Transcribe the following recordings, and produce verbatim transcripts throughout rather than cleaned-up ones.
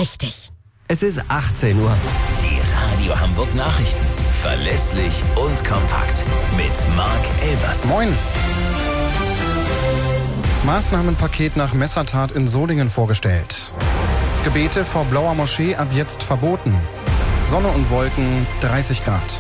richtig. Es ist achtzehn Uhr. Die Radio Hamburg Nachrichten. Verlässlich und kompakt. Mit Marc Elvers. Moin. Maßnahmenpaket nach Messertat in Solingen vorgestellt. Gebete vor Blauer Moschee ab jetzt verboten. Sonne und Wolken, dreißig Grad.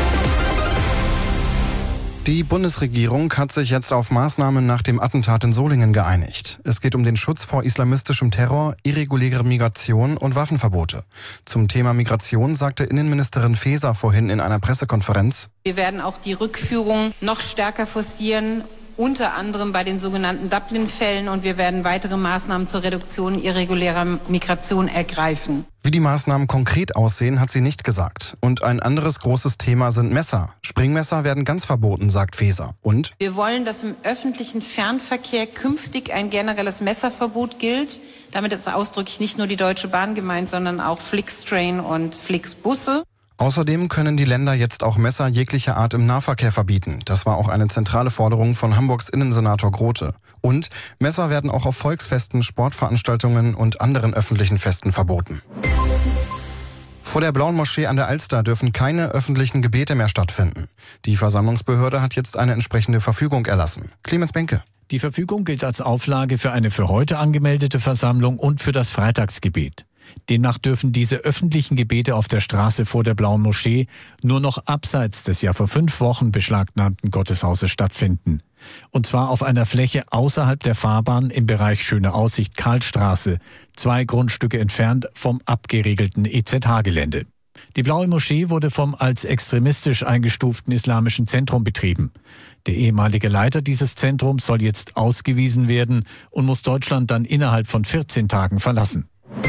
Die Bundesregierung hat sich jetzt auf Maßnahmen nach dem Attentat in Solingen geeinigt. Es geht um den Schutz vor islamistischem Terror, irreguläre Migration und Waffenverbote. Zum Thema Migration sagte Innenministerin Faeser vorhin in einer Pressekonferenz: Wir werden auch die Rückführung noch stärker forcieren, unter anderem bei den sogenannten Dublin-Fällen, und wir werden weitere Maßnahmen zur Reduktion irregulärer Migration ergreifen. Wie die Maßnahmen konkret aussehen, hat sie nicht gesagt. Und ein anderes großes Thema sind Messer. Springmesser werden ganz verboten, sagt Faeser. Und wir wollen, dass im öffentlichen Fernverkehr künftig ein generelles Messerverbot gilt. Damit ist ausdrücklich nicht nur die Deutsche Bahn gemeint, sondern auch Flixtrain und Flixbusse. Außerdem können die Länder jetzt auch Messer jeglicher Art im Nahverkehr verbieten. Das war auch eine zentrale Forderung von Hamburgs Innensenator Grote. Und Messer werden auch auf Volksfesten, Sportveranstaltungen und anderen öffentlichen Festen verboten. Vor der Blauen Moschee an der Alster dürfen keine öffentlichen Gebete mehr stattfinden. Die Versammlungsbehörde hat jetzt eine entsprechende Verfügung erlassen. Clemens Benke. Die Verfügung gilt als Auflage für eine für heute angemeldete Versammlung und für das Freitagsgebet. Demnach dürfen diese öffentlichen Gebete auf der Straße vor der Blauen Moschee nur noch abseits des ja vor fünf Wochen beschlagnahmten Gotteshauses stattfinden. Und zwar auf einer Fläche außerhalb der Fahrbahn im Bereich Schöne Aussicht Karlstraße, zwei Grundstücke entfernt vom abgeriegelten E Z H-Gelände. Die Blaue Moschee wurde vom als extremistisch eingestuften Islamischen Zentrum betrieben. Der ehemalige Leiter dieses Zentrums soll jetzt ausgewiesen werden und muss Deutschland dann innerhalb von vierzehn Tagen verlassen.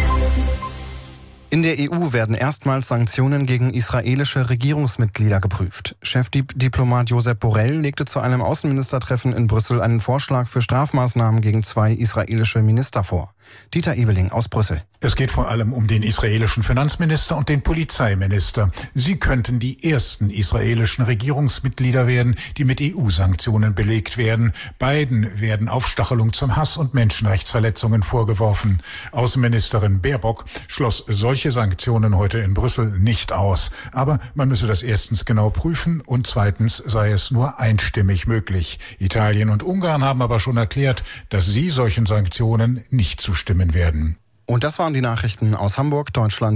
In der E U werden erstmals Sanktionen gegen israelische Regierungsmitglieder geprüft. Chefdiplomat Josep Borrell legte zu einem Außenministertreffen in Brüssel einen Vorschlag für Strafmaßnahmen gegen zwei israelische Minister vor. Dieter Ebeling aus Brüssel. Es geht vor allem um den israelischen Finanzminister und den Polizeiminister. Sie könnten die ersten israelischen Regierungsmitglieder werden, die mit E U-Sanktionen belegt werden. Beiden werden Aufstachelung zum Hass und Menschenrechtsverletzungen vorgeworfen. Außenministerin Baerbock schloss solche Sanktionen heute in Brüssel nicht aus. Aber man müsse das erstens genau prüfen und zweitens sei es nur einstimmig möglich. Italien und Ungarn haben aber schon erklärt, dass sie solchen Sanktionen nicht zustimmen werden. Und das waren die Nachrichten aus Hamburg, Deutschland.